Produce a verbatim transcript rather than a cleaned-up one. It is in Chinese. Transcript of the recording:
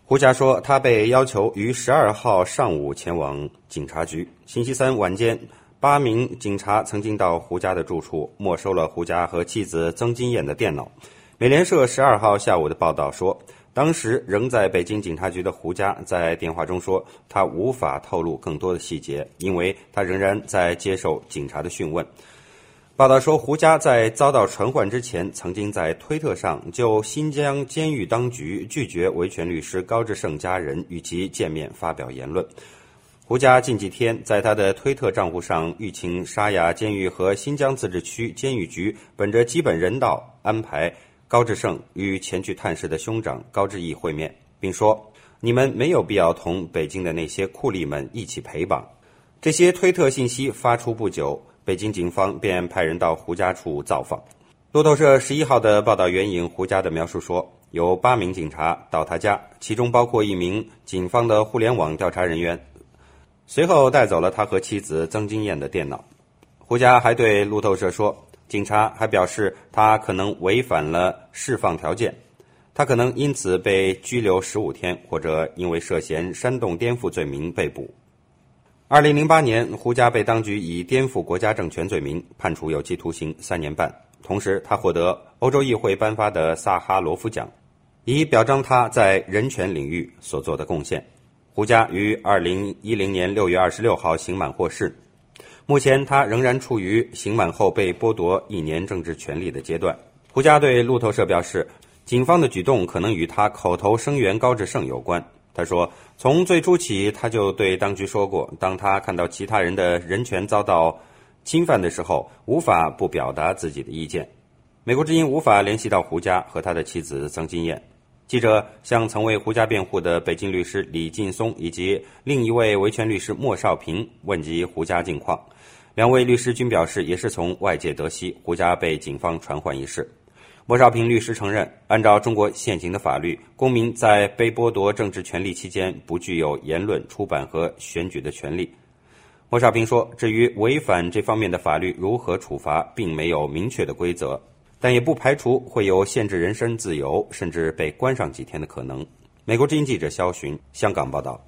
胡佳说，他被要求于十二号上午前往警察局。星期三晚间，八名警察曾经到胡佳的住处，没收了胡佳和妻子曾金燕的电脑。美联社十二号下午的报道说，当时仍在北京警察局的胡佳在电话中说，他无法透露更多的细节，因为他仍然在接受警察的讯问。报道说，胡佳在遭到传唤之前，曾经在推特上就新疆监狱当局拒绝维权律师高志胜家人与其见面发表言论。胡佳近几天在他的推特账户上吁请沙雅监狱和新疆自治区监狱局本着基本人道安排高志胜与前去探视的兄长高志毅会面，并说，你们没有必要同北京的那些酷吏们一起陪绑。这些推特信息发出不久，北京警方便派人到胡佳处造访。路透社十一号的报道援引胡佳的描述说，有八名警察到他家，其中包括一名警方的互联网调查人员，随后带走了他和妻子曾金燕的电脑。胡佳还对路透社说，警察还表示他可能违反了释放条件，他可能因此被拘留十五天，或者因为涉嫌煽动颠覆罪名被捕。二零零八年，胡佳被当局以颠覆国家政权罪名判处有期徒刑三年半，同时他获得欧洲议会颁发的萨哈罗夫奖，以表彰他在人权领域所做的贡献。胡佳于二零一零年六月二十六号刑满获释，目前他仍然处于刑满后被剥夺一年政治权利的阶段。胡佳对路透社表示，警方的举动可能与他口头声援高志胜有关。他说，从最初起他就对当局说过，当他看到其他人的人权遭到侵犯的时候，无法不表达自己的意见。美国之音无法联系到胡佳和他的妻子曾金燕。记者向曾为胡佳辩护的北京律师李劲松以及另一位维权律师莫少平问及胡佳近况，两位律师均表示也是从外界得悉胡佳被警方传唤一事。莫少平律师承认，按照中国现行的法律，公民在被剥夺政治权利期间不具有言论、出版和选举的权利。莫少平说，至于违反这方面的法律如何处罚，并没有明确的规则，但也不排除会有限制人身自由，甚至被关上几天的可能。美国之音记者肖寻，香港报道。